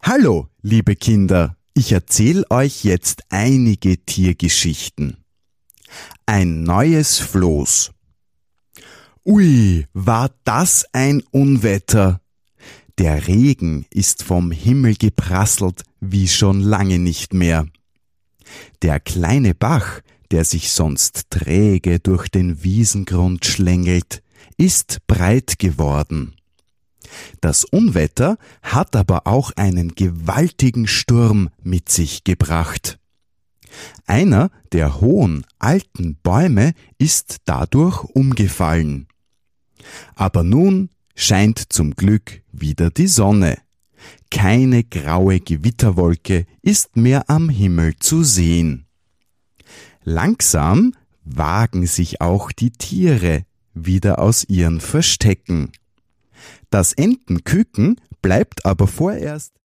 Hallo, liebe Kinder, ich erzähle euch jetzt einige Tiergeschichten. Ein neues Floß. Ui, war das ein Unwetter! Der Regen ist vom Himmel geprasselt wie schon lange nicht mehr. Der kleine Bach, der sich sonst träge durch den Wiesengrund schlängelt, ist breit geworden. Das Unwetter hat aber auch einen gewaltigen Sturm mit sich gebracht. Einer der hohen, alten Bäume ist dadurch umgefallen. Aber nun scheint zum Glück wieder die Sonne. Keine graue Gewitterwolke ist mehr am Himmel zu sehen. Langsam wagen sich auch die Tiere wieder aus ihren Verstecken. Das Entenküken bleibt aber vorerst